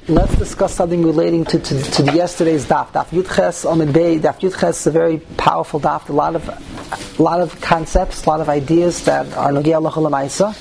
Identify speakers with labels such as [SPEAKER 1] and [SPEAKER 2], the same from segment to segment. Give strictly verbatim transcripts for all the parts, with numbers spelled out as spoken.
[SPEAKER 1] let's discuss something relating to, to, to the yesterday's daf. Daf Yudches Amid Bey. Daf Yudches is a very powerful daf. A lot of, a lot of concepts, a lot of ideas that are Nogei Halacha L'Maisa.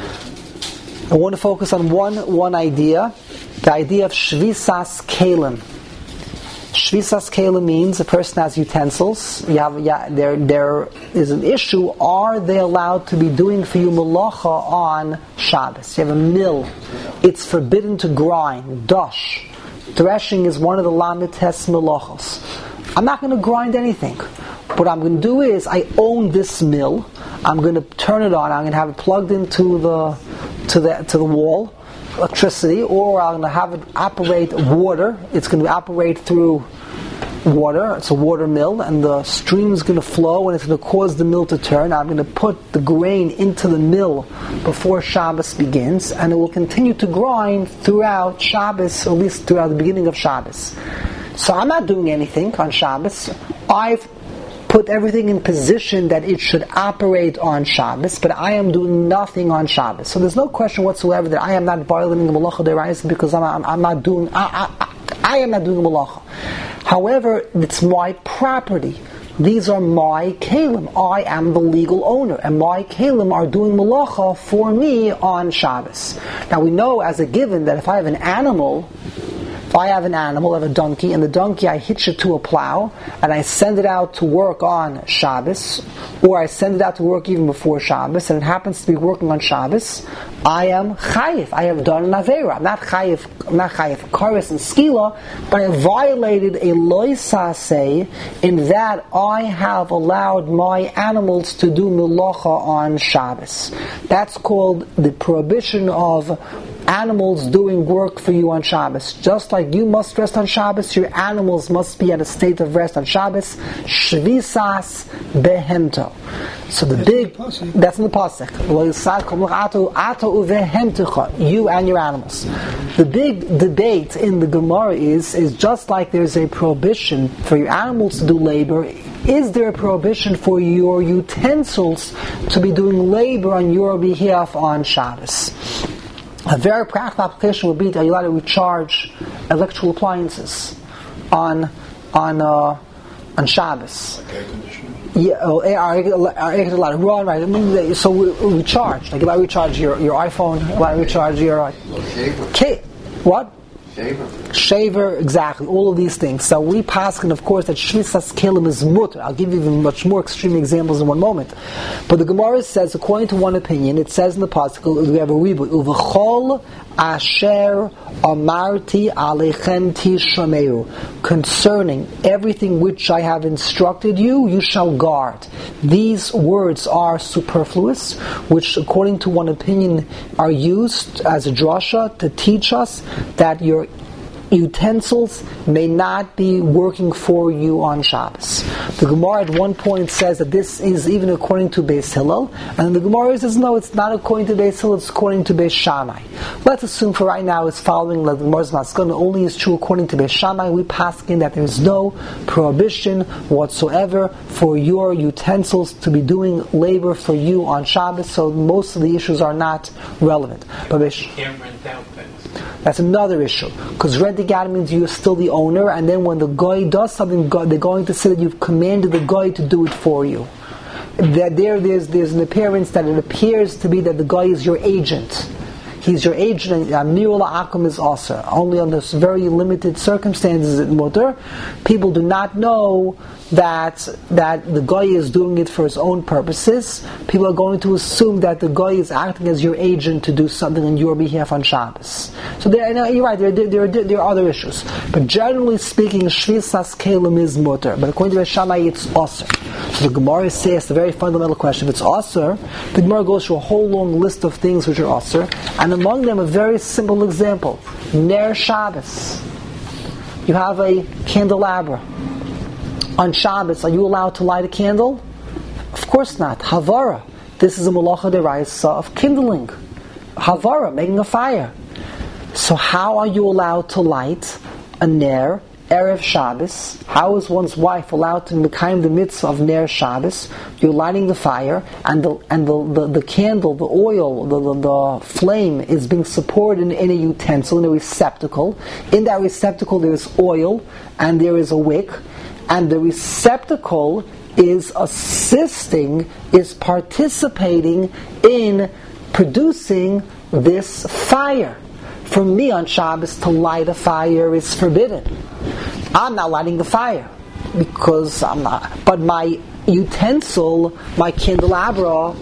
[SPEAKER 1] I want to focus on one one idea, the idea of Shvisas Kelim. Shvisas Kelim means a person has utensils. You have, yeah, there, there is an issue. Are they allowed to be doing for you malacha on Shabbos? You have a mill. It's forbidden to grind. Dash. Threshing is one of the lamites malachos. I'm not going to grind anything. What I'm going to do is, I own this mill. I'm going to turn it on. I'm going to have it plugged into the to the to the wall. Electricity, or I'm going to have it operate water. It's going to operate through water. It's a water mill, and the stream is going to flow, and it's going to cause the mill to turn. I'm going to put the grain into the mill before Shabbos begins, and it will continue to grind throughout Shabbos, or at least throughout the beginning of Shabbos. So I'm not doing anything on Shabbos. I've put everything in position that it should operate on Shabbos, but I am doing nothing on Shabbos. So there's no question whatsoever that I am not violating the malacha deraisa because I'm, I'm, I'm not doing, I, I, I am not doing the malacha. However, it's my property. These are my kelim. I am the legal owner, and my kelim are doing malacha for me on Shabbos. Now we know as a given that if I have an animal, If I have an animal, I have a donkey, and the donkey I hitch it to a plow, and I send it out to work on Shabbos, or I send it out to work even before Shabbos, and it happens to be working on Shabbos, I am chayif. I have done an avera. I'm not chayif, I'm not chayif kares and skila, but I violated a loisaseh in that I have allowed my animals to do melacha on Shabbos. That's called the prohibition of animals doing work for you on Shabbos. Just like you must rest on Shabbos, your animals must be at a state of rest on Shabbos. Shvisas behemto. So the big, that's in the pasuk. You and your animals. The big debate in the Gemara is, is just like there's a prohibition for your animals to do labor, is there a prohibition for your utensils to be doing labor on your behalf on Shabbos? A very practical application would be that you're allowed to recharge electrical appliances on on uh, on Shabbos.
[SPEAKER 2] Like air conditioning?
[SPEAKER 1] Yeah, oh, our air conditioning allowed to run, right? I mean, so we, we recharge. Like if I recharge your, your iPhone, if I recharge your uh, K, what?
[SPEAKER 2] Shaver.
[SPEAKER 1] Shaver, exactly. All of these things. So we paskin, of course, that shvisas kelim is mutter. I'll give you even much more extreme examples in one moment. But the Gemara says, according to one opinion, it says in the pasuk, we have a reboot, uvechol asher amarti alechem tishameu. Concerning everything which I have instructed you, you shall guard. These words are superfluous, which, according to one opinion, are used as a drasha to teach us that your utensils may not be working for you on Shabbos. The Gemara at one point says that this is even according to Beis Hillel, and the Gemara says no, it's not according to Beis Hillel, it's according to Beis Shammai. Let's assume for right now it's following the Gemara's Maskana only is true according to Beis Shammai. We pass in that there is no prohibition whatsoever for your utensils to be doing labor for you on Shabbos, so most of the issues are not relevant. But Beis
[SPEAKER 3] can't rent out things.
[SPEAKER 1] That's another issue. Because renting out means you're still the owner, and then when the guy does something, they're going to say that you've commanded the guy to do it for you. That there, there's, there's an appearance that it appears to be that the guy is your agent. He's your agent, and Amirul Akum is also. Only under very limited circumstances in mutter. People do not know that that the guy is doing it for his own purposes. People are going to assume that the guy is acting as your agent to do something on your behalf on Shabbos. So there, you know, you're right, there, there, there, there are other issues. But generally speaking, Shvisas Kelim is mutter. But according to Shammai, it's Aser. So the Gemara says the very fundamental question, if it's Aser, the Gemara goes through a whole long list of things which are Aser, and among them a very simple example. Ner Shabbos. You have a candelabra. On Shabbos, are you allowed to light a candle? Of course not. Havara. This is a malacha deraisa of kindling. Havara, making a fire. So how are you allowed to light a ner Erev Shabbos, how is one's wife allowed to become the mitzvah of Ner Shabbos? You're lighting the fire, and the and the, the, the candle, the oil, the, the, the flame is being supported in, in a utensil, in a receptacle. In that receptacle there is oil, and there is a wick, and the receptacle is assisting, is participating in producing this fire. For me on Shabbos to light a fire is forbidden. I'm not lighting the fire because I'm not. But my utensil, my candelabra,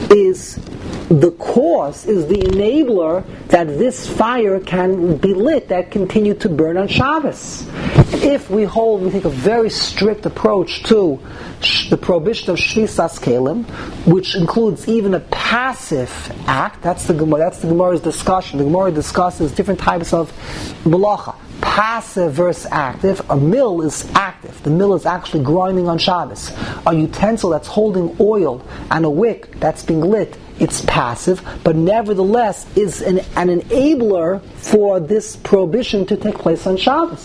[SPEAKER 1] is the cause, is the enabler that this fire can be lit, that continue to burn on Shabbos. If we hold, we take a very strict approach to sh- the prohibition of Shvisas Kelim, which includes even a passive act. That's the Gemara. That's the Gemara's discussion. The Gemara discusses different types of malacha. Passive versus active. A mill is active. The mill is actually grinding on Shabbos. A utensil that's holding oil and a wick that's being lit, it's passive, but nevertheless is an, an enabler for this prohibition to take place on Shabbos.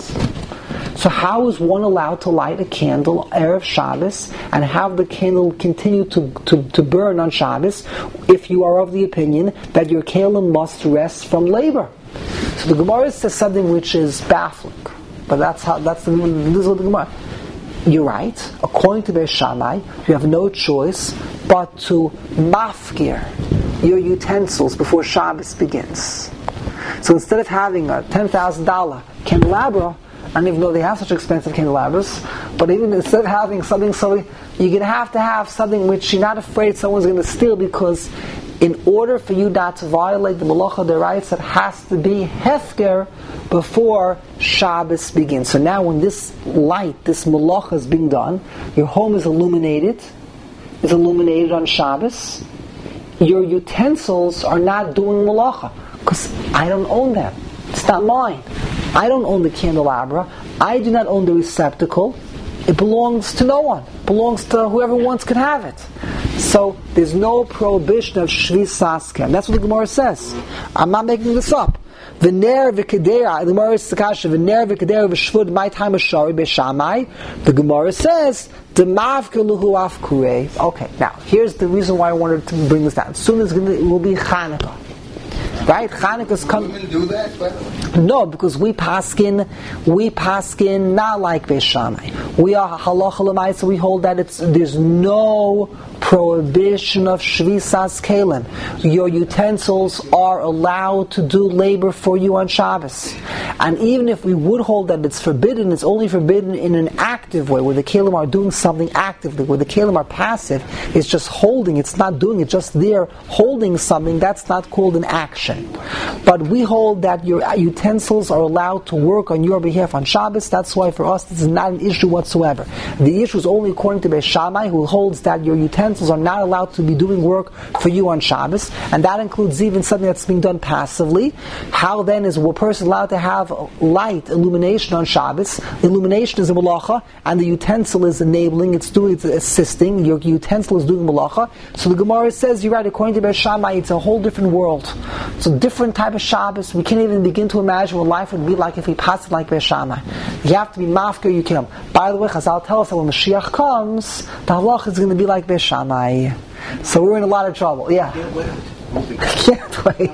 [SPEAKER 1] So how is one allowed to light a candle Erev Shabbos and have the candle continue to, to, to burn on Shabbos if you are of the opinion that your kelim must rest from labor? So the Gemara says something which is baffling, but that's how that's the this is what the Gemara. You're right. According to Beis Shammai, you have no choice but to mafkir your utensils before Shabbos begins. So instead of having a ten thousand dollar candelabra, I don't even know they have such expensive candelabras, but even instead of having something so, you're going to have to have something which you're not afraid someone's going to steal, because in order for you not to violate the malacha deraisa, it has to be hefker before Shabbos begins. So now when this light, this malacha is being done, your home is illuminated, is illuminated on Shabbos, your utensils are not doing malacha, because I don't own them. It's not mine. I don't own the candelabra. I do not own the receptacle. It belongs to no one. It belongs to whoever wants can have it. So there's no prohibition of shvisas kelim. That's what the Gemara says. I'm not making this up. V'ner v'kedera, the Gemara says, v'ner v'kedera v'shvud my time of shari b'shamai. The Gemara says, d'mavke luhu afkurei. Okay, now here's the reason why I wanted to bring this down. Soon as it will be Chanukah. Right? Chanukah's coming.
[SPEAKER 2] Women do that? But
[SPEAKER 1] no, because we paskin, we paskin not like Beis Shammai. We are halacha l'maisa. We hold that it's there's no prohibition of shvisas kelim. Your utensils are allowed to do labor for you on Shabbos. And even if we would hold that it's forbidden, it's only forbidden in an active way, where the kelim are doing something actively. Where the kelim are passive, it's just holding. It's not doing it. Just there holding something. That's not called an action. But we hold that your utensils are allowed to work on your behalf on Shabbos. That's why for us this is not an issue whatsoever. The issue is only according to Beis Shammai, who holds that your utensils are not allowed to be doing work for you on Shabbos, and that includes even something that's being done passively. How then is a person allowed to have light illumination on Shabbos? Illumination is a malacha, and the utensil is enabling, it's doing, it's assisting. Your utensil is doing malacha. So the Gemara says, you're right, according to Beis Shammai, it's a whole different world. It's a different type of Shabbos. We can't even begin to imagine what life would be like if we passed it like Beis Shammai. You have to be mafker, you kill. By the way, Chazal tells us that when Mashiach comes, the halach is going to be like Beis Shammai. So we're in a lot of trouble. Yeah. Can't wait.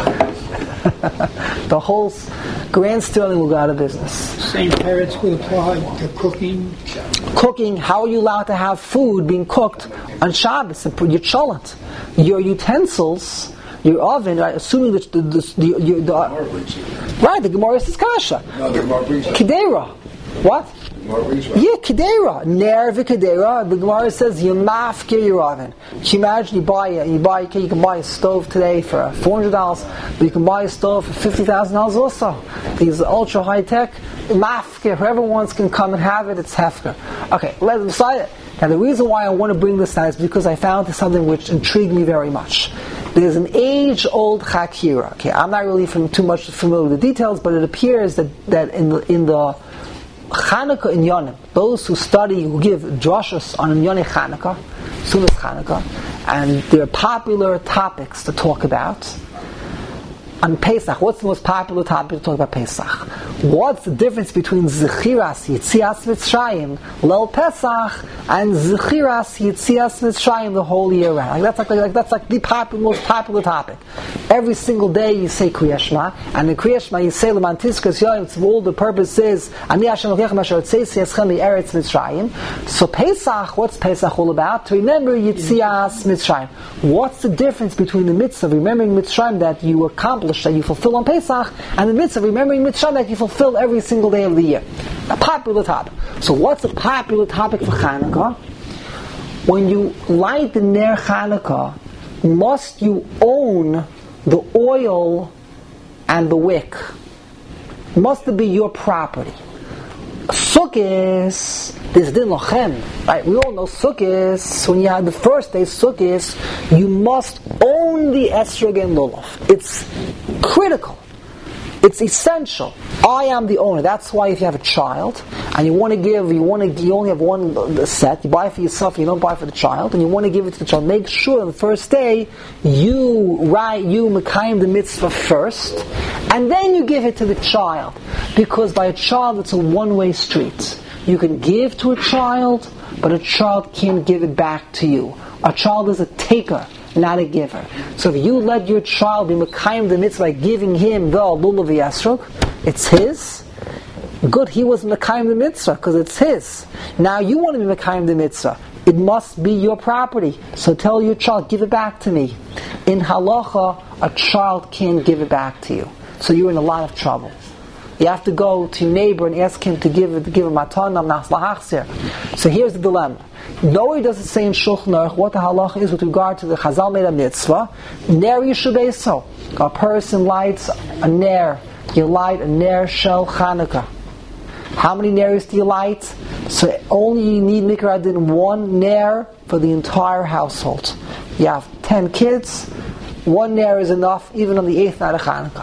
[SPEAKER 1] The whole Grand Sterling will go out of business.
[SPEAKER 3] Same parents would apply to cooking.
[SPEAKER 1] Cooking, how are you allowed to have food being cooked on Shabbos? Your cholent, your utensils, your oven, right, assuming that the, the, the, the, the, the right, the Gemara says kasha.
[SPEAKER 2] no, the Gemara brings up.
[SPEAKER 1] Kedera. What? Yeah, kedera, ner v'kedera. The Gemara says you mafkir your oven. Can you imagine you buy a, you buy you can buy a stove today for four hundred dollars, but you can buy a stove for fifty thousand dollars also. These ultra high tech mafkir. Whoever wants can come and have it. It's hefker. Okay, let's decide it. Now the reason why I want to bring this out is because I found something which intrigued me very much. There's an age-old chakira. Okay, I'm not really from, too much familiar with the details, but it appears that, that in the in the Chanukah in Yonim, those who study, who give drashas on Yonei Chanukah, Sunas Chanukah, and there are popular topics to talk about. On Pesach, what's the most popular topic to talk about Pesach? What's the difference between Zechiras Yitzias Mitzrayim, Leil Pesach, and Zechiras Yitzias Mitzrayim the whole year round? Like that's like, like that's like the popular, most popular topic. Every single day you say Kriya Shema, and in Kriya Shema you say L'man Tizkos Yoyim. All the purpose is Ani Hashem Elokechem Asher Tzeitzei Eschem Eretz Mitzrayim. So Pesach, what's Pesach all about? To remember Yitzias Mitzrayim. What's the difference between the mitzvah of remembering Mitzrayim that you accomplish, that you fulfill on Pesach, and the mitzvah of remembering Mitzrayim that you fulfill every single day of the year? A popular topic. So what's a popular topic for Chanukah? When you light the Ner Chanukah, must you own the oil and the wick? Must it be your property? Sukkis, there's din lochem, right? We all know Sukkis. When you have the first day Sukkis, you must own the esrog and lulav. It's critical. It's essential. I am the owner. That's why if you have a child and you want to give, you want to, you only have one set. You buy it for yourself. You don't buy it for the child, and you want to give it to the child. Make sure on the first day you write, you mekayim the mitzvah first, and then you give it to the child. Because by a child, it's a one-way street. You can give to a child, but a child can't give it back to you. A child is a taker, not a giver. So if you let your child be mekayim the mitzvah by giving him the lulav yasrog, it's his. Good, he was mekayim the mitzvah because it's his. Now you want to be mekayim the mitzvah. It must be your property. So tell your child, give it back to me. In halacha, a child can't give it back to you. So you're in a lot of trouble. You have to go to your neighbor and ask him to give it, to give him matanam nas lahachzir. So here's the dilemma. No, he doesn't say in Shulchan Aruch what the halacha is with regard to the Chazal made a mitzvah. Ner yishubeso. A person lights a ner. You light a ner shel Chanukah. How many ners do you light? So only you need mikra adin one ner for the entire household. You have ten kids. One ner is enough, even on the eighth night of Chanukah.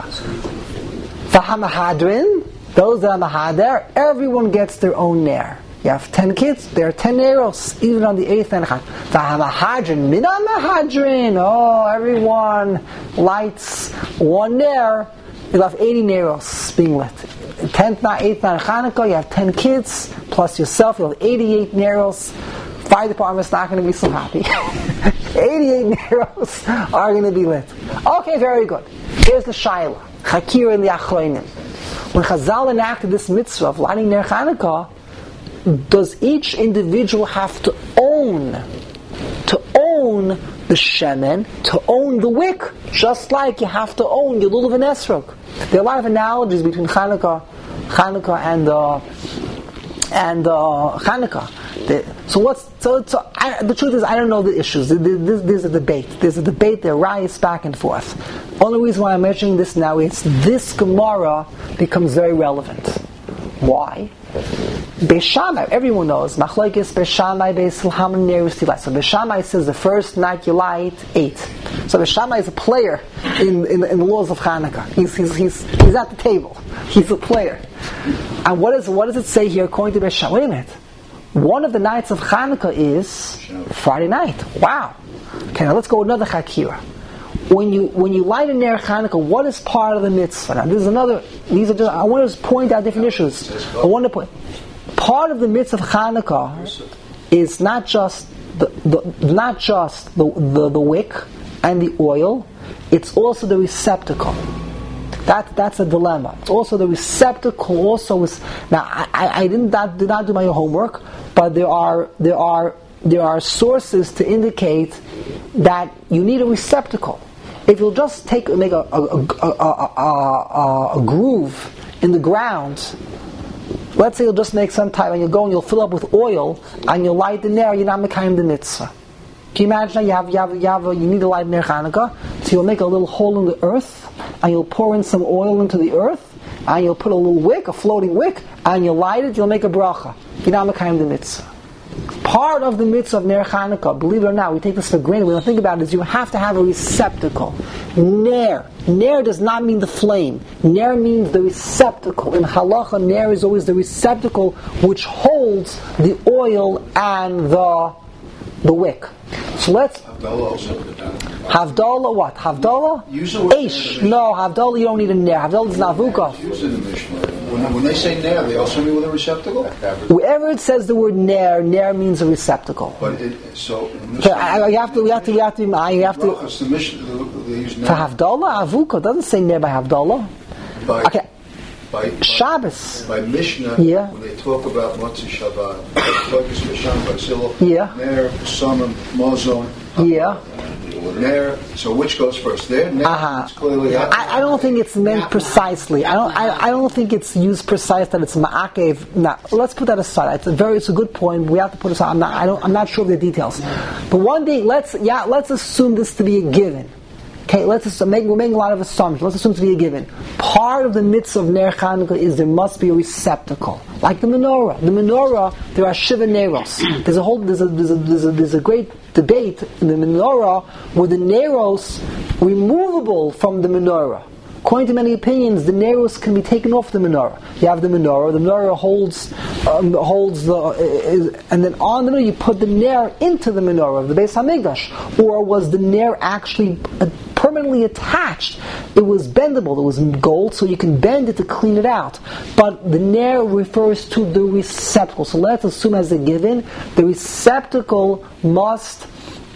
[SPEAKER 1] For Hamahadrin, those that are Mahader, everyone gets their own ner. You have ten kids, there are ten neros, even on the eighth night. The Hamahadrin, Mina Mahadrin, oh, everyone lights one ner, you'll have eighty neros being lit. tenth night, eighth night of Chanukah, you have ten kids, plus yourself, you'll have eighty-eight neros. Fire department's not going to be so happy. eighty-eight neros are going to be lit. Okay, very good. Here's the Shaila. Chakir and the Achroinim. When Chazal enacted this mitzvah of lighting Ner Chanukah, does each individual have to own, to own the shemen, to own the wick, just like you have to own your lulav and esrog? There are a lot of analogies between Chanukah, Chanukah and uh, and uh, Chanukah. The, so what's so? so I, the truth is, I don't know the issues. There's, there's a debate. There's a debate. There rise back and forth. Only reason why I'm mentioning this now is this Gemara becomes very relevant. Why? Beis Shammai, everyone knows. Machlokes Beis Shammai, Beis Hillel, how many neros you light? So Beis Shammai says the first night you light eight. So Beis Shammai is a player in, in, in the laws of Chanukah. He's, he's he's he's at the table. He's a player. And what is what does it say here according to Beis Shammai? Wait a minute. One of the nights of Chanukah is Friday night. Wow. Okay, now let's go another Chakira. When you when you light a Ner Chanukah, what is part of the mitzvah? Now, this is another. These are just. I want to point out different issues. I want to point. Part of the mitzvah of Chanukah is not just the, the not just the, the the wick and the oil. It's also the receptacle. That that's a dilemma. It's also the receptacle. Also is now. I, I, I didn't that, did not do my homework, but there are there are there are sources to indicate that you need a receptacle. If you'll just take make a a, a, a, a, a groove in the ground, let's say you'll just make some type, and you'll go and you'll fill up with oil, and you'll light the ner, you're not mekayim the mitzvah. Can you imagine? You have you have you have a, you need to light ner Chanukah, so you'll make a little hole in the earth, and you'll pour in some oil into the earth, and you'll put a little wick, a floating wick, and you'll light it. You'll make a bracha. You're not mekayim the mitzvah. Part of the mitzvah of Ner Chanukah, believe it or not, we take this for granted, we don't think about it, is you have to have a receptacle. Ner. Ner does not mean the flame. Ner means the receptacle. In halacha, ner is always the receptacle which holds the oil and the the wick. So let's...
[SPEAKER 2] Havdalah also put down.
[SPEAKER 1] Havdalah what? Havdalah?
[SPEAKER 2] Use it with
[SPEAKER 1] Eish. No, Havdalah you don't need a ner. Havdalah is navuka.
[SPEAKER 2] Use it in the Mishnah. when, when they say ner, they also mean with a receptacle?
[SPEAKER 1] Wherever it says the word ner, ner means a receptacle.
[SPEAKER 2] But it, so... in this
[SPEAKER 1] So I, I, you have to, you have to, you have to, you have to,
[SPEAKER 2] Brachas, the mission, they use ner
[SPEAKER 1] for Havdalah, Avuka, doesn't say ner by Havdalah.
[SPEAKER 2] by,
[SPEAKER 1] Okay,
[SPEAKER 2] by, by,
[SPEAKER 1] Shabbos.
[SPEAKER 2] by Mishnah,
[SPEAKER 1] Yeah.
[SPEAKER 2] when they talk about Motzi Shabbat, Focus Misham, Basil,
[SPEAKER 1] Yeah.
[SPEAKER 2] ner, Samim, Mozon,
[SPEAKER 1] Yeah.
[SPEAKER 2] ner. So which goes first? There, ner,
[SPEAKER 1] Uh-huh.
[SPEAKER 2] it's clearly...
[SPEAKER 1] I, I don't think it's meant precisely. I don't. I, I don't think it's used precise that it's ma'akev. Now, let's put that aside. It's a very. It's a good point. We have to put aside. I'm not. I don't. I'm not sure of the details. But one thing. Let's. Yeah. Let's assume this to be a given. Okay. Let's assume, make, we're making a lot of assumptions. Let's assume it to be a given. Part of the mitzvah of Ner Chanukah is there must be a receptacle, like the menorah. The menorah. There are shiva neros. There's a whole. There's a. There's a. There's a, there's a great debate in the menorah where the neros removable from the menorah. According to many opinions, the neros can be taken off the menorah. You have the menorah. The menorah holds um, holds the, uh, is, and then on the menorah you put the ner into the menorah of the Beis Hamikdash. Or was the ner actually uh, permanently attached? It was bendable. It was gold, so you can bend it to clean it out. But the ner refers to the receptacle. So let's assume as a given, the receptacle must,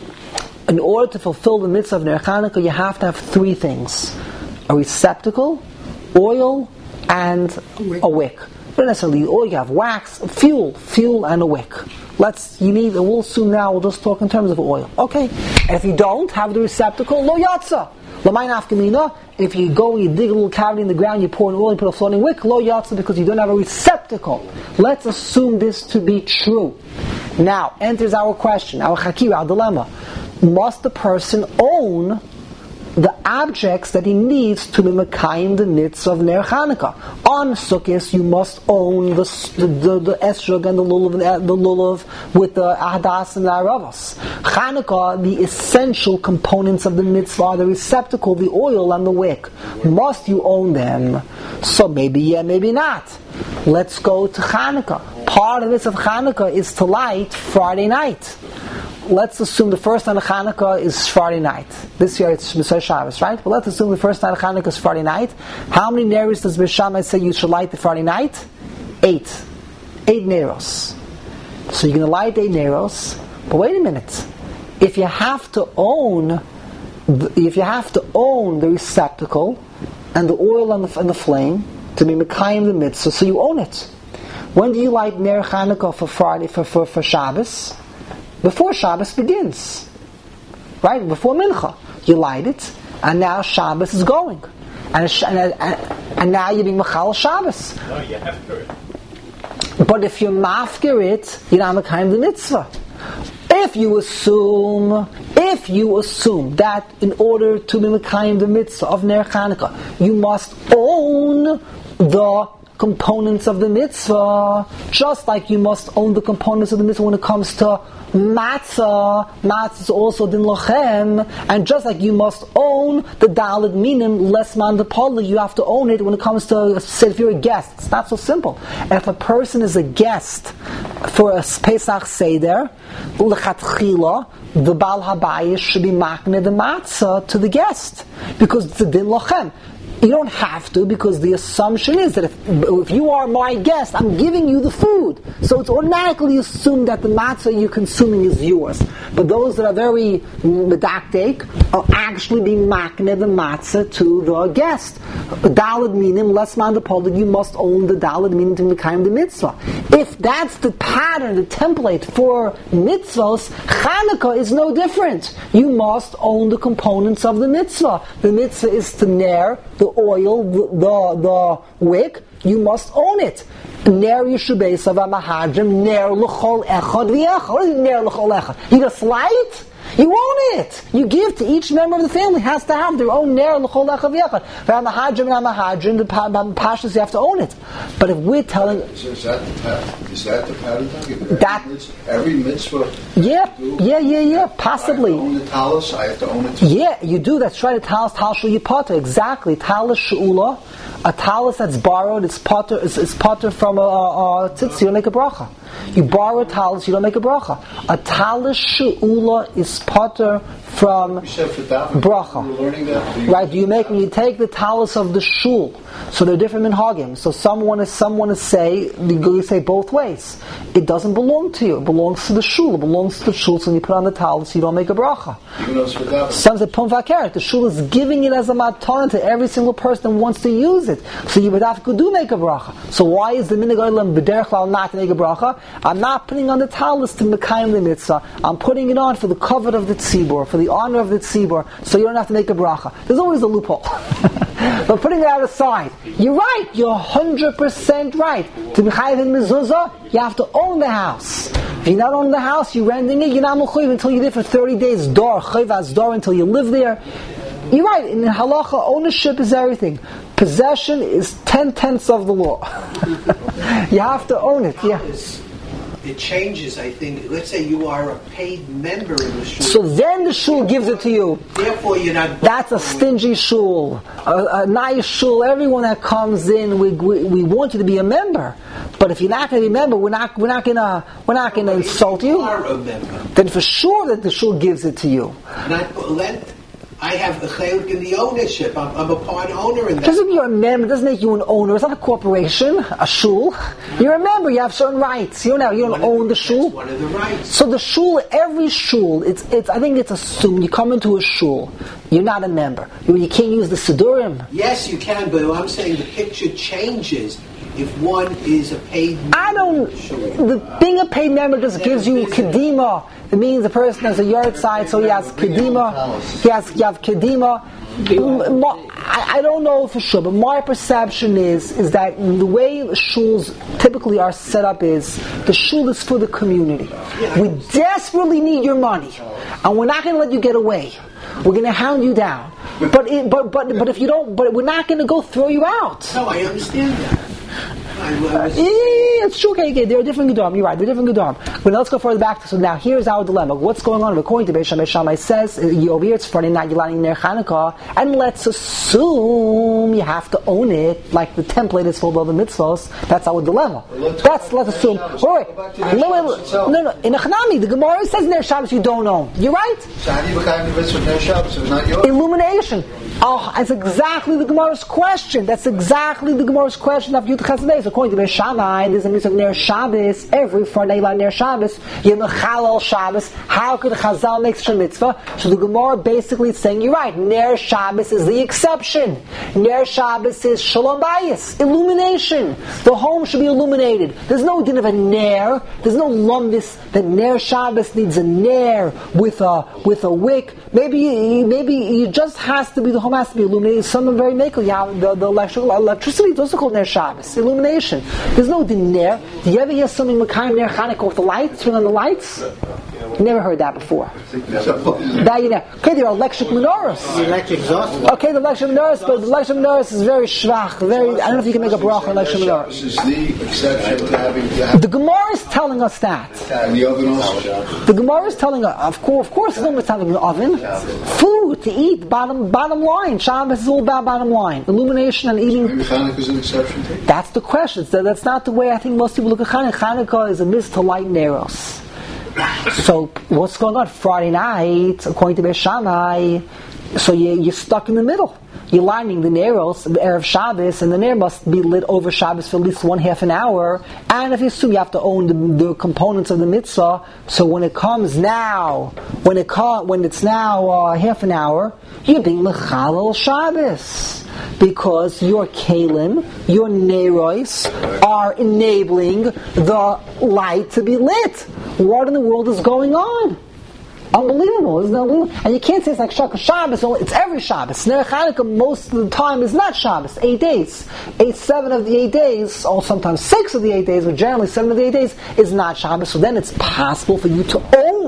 [SPEAKER 1] in order to fulfill the mitzvah of Ner Chanukah, you have to have three things. A receptacle, oil, and a wick. Not necessarily oil, you have wax, fuel, fuel and a wick. Let's, you need, we'll soon now, we'll just talk in terms of oil. Okay. And if you don't have the receptacle, lo yatsa. L'may nafkamina. If you go, you dig a little cavity in the ground, you pour an oil, you put a floating wick, lo yatsa, because you don't have a receptacle. Let's assume this to be true. Now, enters our question, our chakira, our dilemma. Must the person own the objects that he needs to be mekayim the mitzvah of Ner Chanukah? On Sukkot, you must own the the, the, the esrog and the lulav, the lulav with the ahdas and the aravas. Chanukah, the essential components of the mitzvah are the receptacle, the oil, and the wick. Must you own them? So maybe yeah, maybe not. Let's go to Chanukah. Part of the mitzvah of Chanukah is to light Friday night. Let's assume the first night of Chanukah is Friday night. This year it's Mitzvah Shabbos, right? But let's assume the first night of Chanukah is Friday night. How many neros does Beis Shammai say you should light the Friday night? Eight. Eight neros. So you're going to light eight neros. But wait a minute. If you have to own, if you have to own the receptacle and the oil and the, and the flame to be mekayim the mitzvah, so you own it. When do you light Ner Chanukah for Friday for for, for Shabbos? Before Shabbos begins, right? Before Mincha, you light it, and now Shabbos is going, and and, and, and now you're being machal Shabbos.
[SPEAKER 4] No, you have to.
[SPEAKER 1] But if you mafkir it, you're not mekayim the mitzvah. If you assume, if you assume that in order to be mekayim the mitzvah of Ner Chanukah, you must own the components of the mitzvah, just like you must own the components of the mitzvah when it comes to matzah. Matzah is also din lochem, and just like you must own the daled minim lesman de poli, you have to own it when it comes to, say, if you're a guest. It's not so simple. If a person is a guest for a Pesach Seder, lechatchila, the Baal Habayis should be makne the matzah to the guest, because it's a din lochem. You don't have to, because the assumption is that if, if you are my guest, I'm giving you the food. So it's automatically assumed that the matzah you're consuming is yours. But those that are very medactic are actually being makne the matzah to the guest. Dalad minim, less man the polik, you must own the dalad minim to mekayim the mitzvah. If that's the pattern, the template for mitzvahs, Chanukah is no different. You must own the components of the mitzvah. The mitzvah is to ner, the oil, the, the the wick, you must own it. Ner yishubesav mahadrim, ner l'chol echad v'echad. What is ner l'chol echad? You just light? You own it. You give to each member of the family has to have their own ner l'chol echad v'echad. V'amahadrim and amahadrim, the pashas you have to own it. But if we're telling,
[SPEAKER 2] So is that the pattern? Is that the pattern? Every
[SPEAKER 1] That-
[SPEAKER 2] mitzvah, every mitzvah.
[SPEAKER 1] yeah, yeah, yeah, yeah,
[SPEAKER 2] I
[SPEAKER 1] possibly.
[SPEAKER 2] have to own the talus. I have to own it. Too.
[SPEAKER 1] Yeah, you do. That's right. Talis tal shul yipata. Exactly. Talis shula. A talis that's borrowed, it's potter, it's, it's potter from a, a, a tzitz, you don't make a bracha. You borrow a talis, you don't make a bracha. A talis she'ula is potter from bracha. Right? You make you take the talis of the shul. So they're different minhagim. So some want to some want to say you say both ways. It doesn't belong to you. It belongs to the shul. It belongs to the shul. So when you put on the talis, you don't make a bracha. Some say pum vakeret. The shul is giving it as a matana to every single person who wants to use it. So you would have to do make a bracha. So why is the minhag olam b'derech klal not to make a bracha? I'm not putting on the talis to mekayim the mitzvah. I'm putting it on for the covet of the tzibur, for the honor of the tzibur. So you don't have to make a bracha. There's always a loophole. But putting that aside, you're right. You're one hundred percent right. To be chayav in mezuzah, you have to own the house. If you're not owning the house, you're renting it, you're not mechuyev until you're there for thirty days. Dor, chayvas dor, until you live there. You're right. In halacha, ownership is everything. Possession is ten-tenths of the law. You have to own it. Yeah.
[SPEAKER 4] It changes, I think. Let's say you are a paid member in the shul.
[SPEAKER 1] So then the shul gives it to you.
[SPEAKER 4] Therefore, you're not.
[SPEAKER 1] That's a stingy shul. A, a nice shul. Everyone that comes in, we, we we want you to be a member. But if you're not going to be a member, we're not we're not gonna we're not gonna insult you.
[SPEAKER 4] You are a member.
[SPEAKER 1] Then for sure that the shul gives it to you.
[SPEAKER 4] Not let. I have a chayuk in the ownership. I'm, I'm a part owner in that.
[SPEAKER 1] Doesn't mean you're a member. It doesn't make you an owner. It's not a corporation, a shul. You're a member. You have certain rights. You don't, you don't own the shul.
[SPEAKER 4] That's one of the rights.
[SPEAKER 1] So the shul, every shul, it's it's. I think it's assumed you come into a shul, you're not a member. You, you can't use the sidurim.
[SPEAKER 4] Yes, you can, but I'm saying the picture changes if one is a paid member.
[SPEAKER 1] I don't. The being a paid member just gives you kedima. It means the person has a yard side, so he has kedima. He has you have kedima. I, I don't know for sure, but my perception is is that the way shuls typically are set up is the shul is for the community. We desperately need your money, and we're not going to let you get away. We're going to hound you down. But it, but but but if you don't, but we're not going to go throw you out.
[SPEAKER 4] No, I understand that.
[SPEAKER 1] Uh, yeah, it's true. Okay, okay, they're different gedorim. You're right. They're different gedorim. But let's go further back. So now here's our dilemma. What's going on? According to Beis Shammai, Shammai says over here it's Friday night. You're lighting Ner Chanukah, and let's assume you have to own it, like the template is for all the mitzvos. That's our dilemma. That's let's assume. All right. No, no, no. In a Chanami, the Gemara says Ner Shabbos you don't own. You're right. Illumination. Oh, that's exactly the Gemara's question. That's exactly the Gemara's question of Yud Chesed. According to Beis Shammai, there's a mitzvah of Ner Shabbos. Every Friday night Ner Shabbos, you mechalel Shabbos. How could Chazal make such a mitzvah? So the Gemara basically is saying, you're right. Ner Shabbos is the exception. Ner Shabbos is Shalom Bayis, illumination. The home should be illuminated. There's no din of a Ner. There's no lumbus that Ner Shabbos needs a Ner with a with a wick. Maybe maybe it just has to be the home has to be illuminated. Some are very makel. Yeah, the, the electrical, electricity is also called Ner Shabbos. Illumination. There's no din Ner. Do you ever hear something Mekayim Ner Chanukah with the lights? Turn on the lights? Never heard that before. That you know. Okay, there are electric menorahs.
[SPEAKER 4] The electric exhaust.
[SPEAKER 1] Okay, the electric menorahs, but the electric menorahs is very schwach. Very. I don't know if you can make a bracha on electric menorahs.
[SPEAKER 2] This is the exception to having to have
[SPEAKER 1] The Gemara is telling us that.
[SPEAKER 2] and the oven also.
[SPEAKER 1] The Gemara is telling us, of course, of course, it's not having an oven. Food to eat. Bottom, bottom line. Shabbos is all about bottom line. Illumination and eating.
[SPEAKER 2] Maybe Chanukah is an exception too.
[SPEAKER 1] That's the question. So that's not the way I think most people look at Chanukah. Chanukah is a mitzvah to light neros. So what's going on Friday night? According to Beis Shammai, so you, you're stuck in the middle. You're lighting the neros, the Erev Shabbos, and the ner must be lit over Shabbos for at least one half an hour. And if you assume you have to own the, the components of the mitzvah, so when it comes now, when it co- when it's now uh, half an hour, you're being mechalel Shabbos. Because your kalim, your neros, are enabling the light to be lit. What in the world is going on? Unbelievable, isn't it unbelievable? And you can't say it's like Shaka Shabbos, it's every Shabbos. Ner Chanukah most of the time is not Shabbos, eight days. Eight, seven of the eight days, or sometimes six of the eight days, but generally seven of the eight days is not Shabbos. So then it's possible for you to own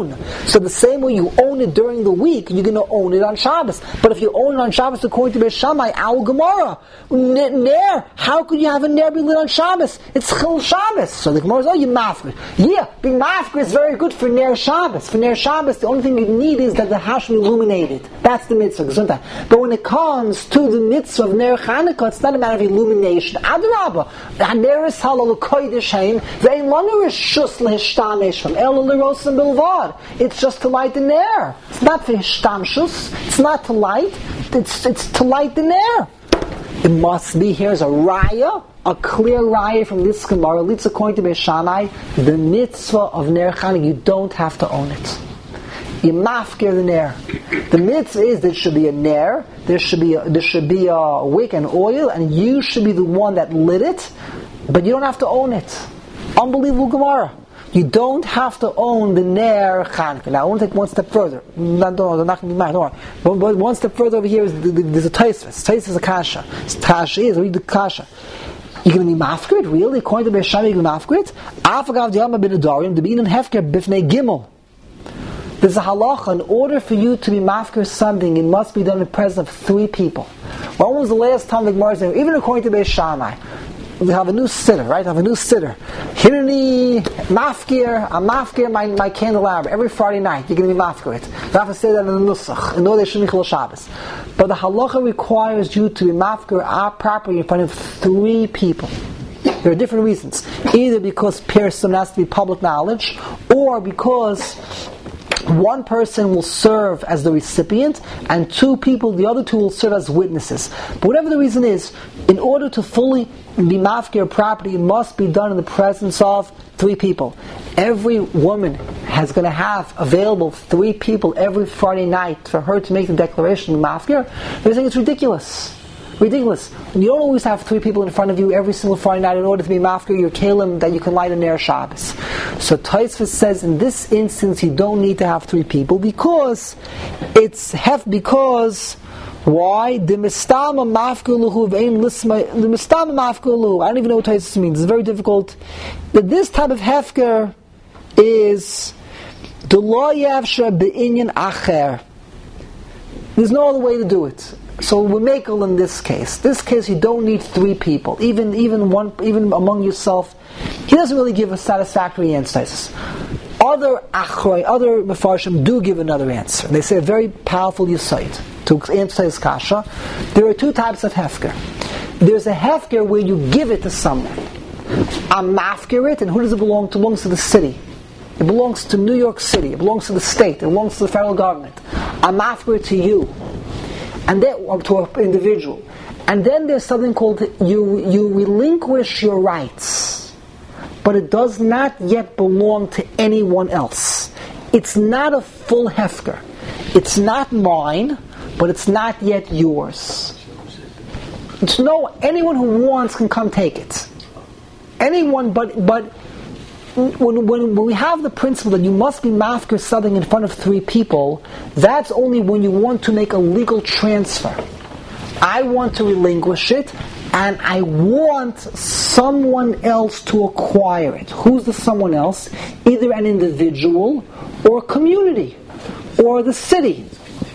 [SPEAKER 1] own. So the same way you own it during the week, you're going to own it on Shabbos. But if you own it on Shabbos according to Beis Shammai, Al Gemara, Ner, how could you have a Ner be lit on Shabbos? It's Chil Shabbos. So the Gemara says, oh, you mafkir. Yeah, being mafkir is very good for Ner Shabbos. For Ner Shabbos, the only thing you need is that the house be illuminated. That's the mitzvah. But when it comes to the mitzvah of Ner Chanukah, it's not a matter of illumination. Adrabah, Ner is halal kodesh haim, ve'in longer is shus lehishtamesh from el l'rosim bilvad. It's just to light the Ner. It's not for hishtamshus. It's not to light. It's it's to light the Ner. It must be, here's a raya, a clear raya from this Gemara, at least according to Beis Shammai, the mitzvah of Ner Chanukah, you don't have to own it. You mafkir the Ner. The mitzvah is there should be a Ner, there should be a, there should be a wick and oil, and you should be the one that lit it, but you don't have to own it. Unbelievable Gemara. You don't have to own the Ner Chanukah. Now I want to take one step further. Not, don't, they're not going to be mad, don't worry. But, but one step further over here is the, the, there's a Tosfos. Tosfos is a kasha. It's kasha is, read the kasha. You're going to be mafkir, really? According to Beis Shammai, you're going to be mafkir? Afagav diyama bin adarim, the bein hefker bifnei gimel. There's a halacha, in order for you to be mafkir something, it must be done in the presence of three people. When was the last time the Gemara said, even according to Beis Shammai, we have a new sitter, right? I have a new sitter. Hirni, mafkir, I'm mafkir my, my candelabra. Every Friday night, you're going to be mafkir it. You have to say that in the nusach, in order to shemichel Shabbos. But the halacha requires you to be mafkir our property in front of three people. There are different reasons. Either because person has to be public knowledge, or because one person will serve as the recipient, and two people, the other two, will serve as witnesses. But whatever the reason is, in order to fully be mafkir property, it must be done in the presence of three people. Every woman has going to have available three people every Friday night for her to make the declaration of mafkir. They're saying it's ridiculous. Ridiculous. You don't always have three people in front of you every single Friday night in order to be mafkir your kalim that you can light a Ner Shabbos. So Tosfos says in this instance you don't need to have three people because it's hef because why? The mistama mafkir luhu ve'im lisma the mistama mafkir luhu. I don't even know what Tosfos means. It's very difficult. But this type of hefker is the lo yavsha be'inyan acher. There's no other way to do it. So we make it in this case. This case, you don't need three people, even even one, even among yourself. He doesn't really give a satisfactory answer. Other achroi, other mefarshim do give another answer. They say a very powerful yesod to answer his kasha. There are two types of hefker. There's a hefker where you give it to someone. A mafker it, and who does it belong to? It belongs to the city. It belongs to New York City. It belongs to the state. It belongs to the federal government. A mafker it to you. And then to an individual, and then there's something called you. You relinquish your rights, but it does not yet belong to anyone else. It's not a full hefker. It's not mine, but it's not yet yours. It's no anyone who wants can come take it. Anyone, but but. When, when, when we have the principle that you must be mafkir something in front of three people, that's only when you want to make a legal transfer. I want to relinquish it, and I want someone else to acquire it. Who's the someone else? Either an individual, or a community, or the city.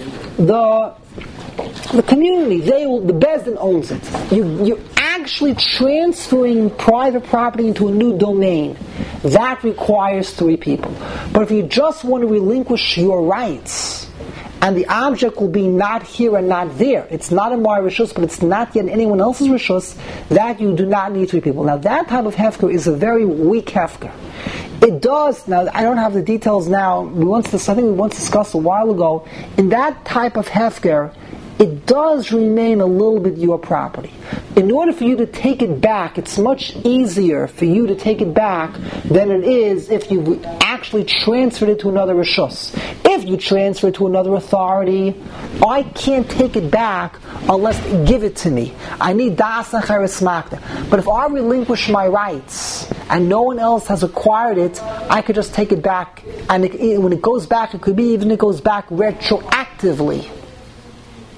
[SPEAKER 1] The the community, they will, the Bezdin owns it. You, you're actually transferring private property into a new domain. That requires three people. But if you just want to relinquish your rights, and the object will be not here and not there, it's not in my rishus, but it's not yet in anyone else's rishus, that you do not need three people. Now that type of hefker is a very weak hefker. It does, now I don't have the details now, we once, I think we once discussed a while ago, in that type of hefker, it does remain a little bit your property. In order for you to take it back, it's much easier for you to take it back than it is if you actually transferred it to another rishus. If you transfer it to another authority, I can't take it back unless they give it to me. I need das and cheres makda. But if I relinquish my rights and no one else has acquired it, I could just take it back. And it, when it goes back, it could be even it goes back retroactively.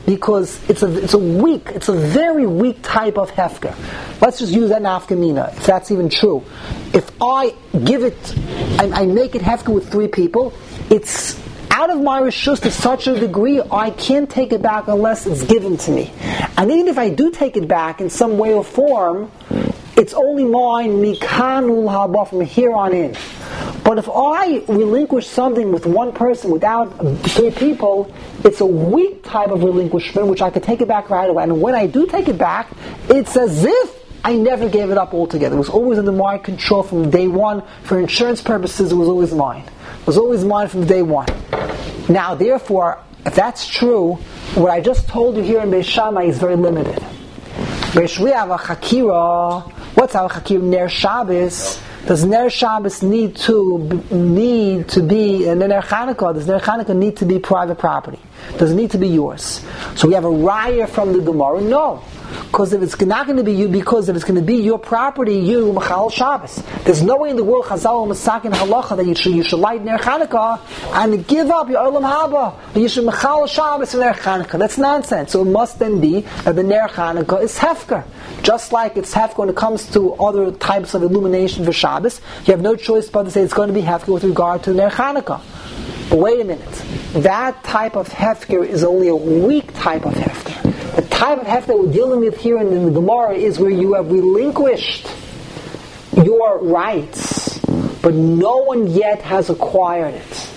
[SPEAKER 1] because it's a it's a weak, it's a very weak type of hefker. Let's just use that nafkamina, if that's even true. If I give it, I, I make it hefker with three people, it's out of my reshus to such a degree, I can't take it back unless it's given to me. And even if I do take it back in some way or form, it's only mine mikanul haba from here on in. But if I relinquish something with one person without three people, it's a weak type of relinquishment which I could take it back right away. And when I do take it back, it's as if I never gave it up altogether. It was always under my control from day one. For insurance purposes, it was always mine. It was always mine from day one. Now, therefore, if that's true, what I just told you here in Beis Shammai is very limited. Beis we have a chakira. What's our chakira? Ner Shabbos. Does Ner Shabbos need to need to be, and Ner Chanukah, does Ner Chanukah need to be private property? Does it need to be yours? So we have a raya from the Gemara? No. Because if it's not going to be you, because if it's going to be your property, you Machal Shabbos. There's no way in the world Chazal Masakin Halacha that you should you should light Ner Chanukah and give up your Olam Haba. You should Machal Shabbos and Ner Chanukah. That's nonsense. So it must then be that the Ner Chanukah is hefker. Just like it's hefker when it comes to other types of illumination for Shabbos, you have no choice but to say it's going to be hefker with regard to the Ner Chanukah. But wait a minute. That type of hefker is only a weak type of hefker. The type of hefker we're dealing with here in the Gemara is where you have relinquished your rights, but no one yet has acquired it.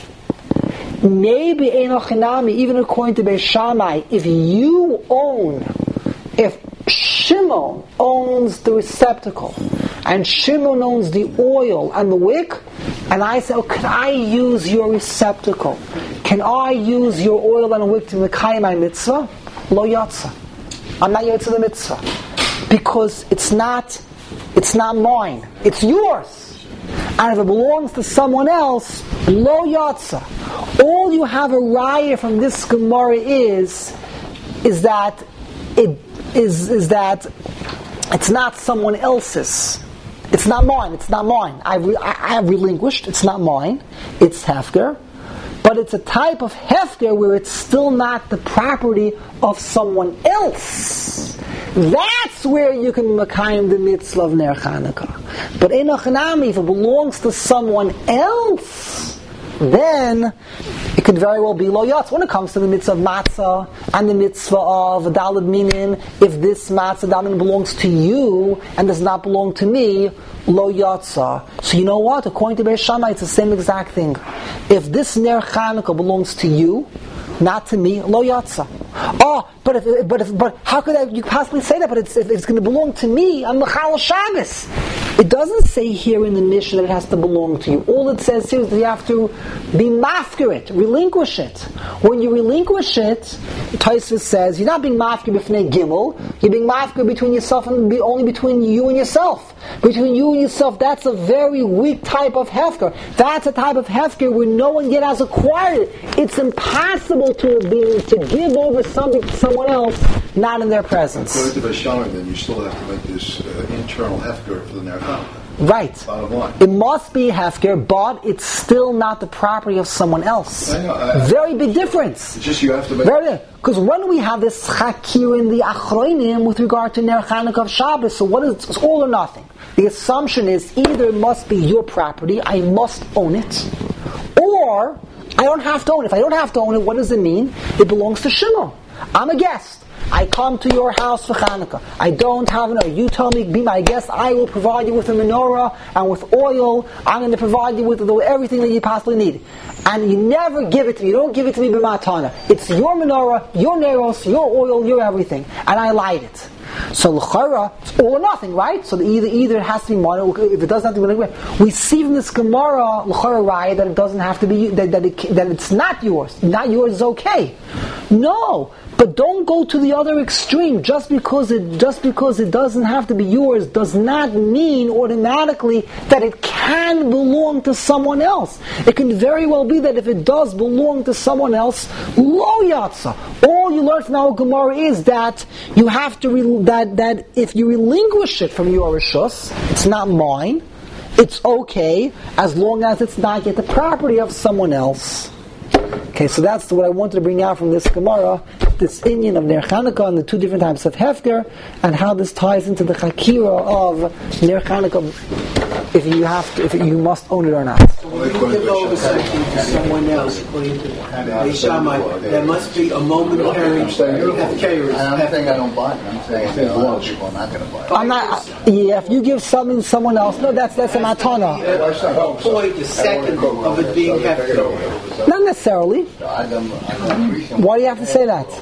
[SPEAKER 1] Maybe Einochinami, even according to Beis Shammai, if you own, if Shimon owns the receptacle, and Shimon owns the oil and the wick, and I say, oh, can I use your receptacle? Can I use your oil and wick to mekayim my mitzvah? Lo yatsa. I'm not yatsa the mitzvah. Because it's not, it's not mine. It's yours. And if it belongs to someone else, lo yatsa. All you have a raya from this Gemara is, is that it is, is that it's not someone else's. It's not mine. It's not mine. I, re, I, I have relinquished. It's not mine. It's hefker. But it's a type of hefker where it's still not the property of someone else. That's where you can makayim the mitzvah of Ner Chanukah. But in Achanami, if it belongs to someone else, then it could very well be lo yatz. When it comes to the mitzvah of matzah and the mitzvah of daled minin, if this matzah daled minin belongs to you and does not belong to me, lo yatza. So you know what? According to Beis Shammai, it's the same exact thing. If this Ner Chanukah belongs to you, not to me, lo yatza. Oh, but if, but if, but how could I, you possibly say that? But it's, if it's going to belong to me, I'm Machal Shabbos. It doesn't say here in the Mishnah that it has to belong to you. All it says here is that you have to be mafker it, relinquish it. When you relinquish it, Tosfos says you're not being mafker b'fnei Gimel. You're being mafker between yourself and be only between you and yourself. Between you and yourself, that's a very weak type of hefker. That's a type of hefker where no one yet has acquired it. It's impossible to be to give over something to someone else, not in their presence.
[SPEAKER 2] According to Beis Shammai, then you still have to make this uh, internal hefker for the Ner Chanukah.
[SPEAKER 1] Right.
[SPEAKER 2] Bottom line.
[SPEAKER 1] It must be hefker, but it's still not the property of someone else.
[SPEAKER 2] I know, I,
[SPEAKER 1] Very big difference.
[SPEAKER 2] It's just you have to make.
[SPEAKER 1] Very big. Because when we have this chakir in the achronim with regard to Ner Chanukah of Shabbos, so what is it? It's all or nothing. The assumption is either it must be your property, I must own it, or I don't have to own it. If I don't have to own it, what does it mean? It belongs to Shimon. I'm a guest. I come to your house for Chanukah. I don't have an oil. You tell me, be my guest. I will provide you with a menorah and with oil. I'm going to provide you with everything that you possibly need. And you never give it to me. You don't give it to me b'matana. It's your menorah, your neros, your oil, your everything. And I light it. So l'chara, it's all or nothing, right? So either either it has to be mine. If it doesn't have to be, we see from this Gemara l'chara raya that it doesn't have to be that that, it, that it's not yours. Not yours is okay. No. But don't go to the other extreme. Just because it just because it doesn't have to be yours does not mean automatically that it can belong to someone else. It can very well be that if it does belong to someone else, lo yatsa. All you learn from our Gemara is that you have to re- that that if you relinquish it from your rishus, it's not mine. It's okay as long as it's not yet the property of someone else. Okay, so that's what I wanted to bring out from this Gemara. this Indian of Ner Chanukah and the two different types of hefker, and how this ties into the chakira of Ner Chanukah, if you have to, if you must own it or not.
[SPEAKER 4] So when you give over something to someone else, according to Beis Shammai, there must be a momentary hefkerus.
[SPEAKER 2] I'm not saying I don't buy it. I'm saying a lot of people are not going to buy it.
[SPEAKER 1] I'm not. Yeah, if you give something to someone else, no, that's that's a matana.
[SPEAKER 4] The whole point, the second of it being hefker.
[SPEAKER 1] Not necessarily. Why do you have to say that?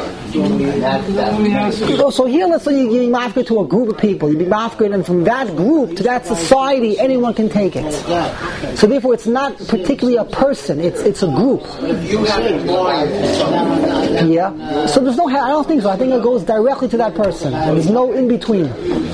[SPEAKER 1] So, so here, let's say you give mafka to a group of people. You be mafka, and from that group to that society, anyone can take it. So therefore, it's not particularly a person; it's it's a group.
[SPEAKER 4] If you have it blind,
[SPEAKER 1] Yeah. So there's no. I don't think so. I think it goes directly to that person, and there's no in between.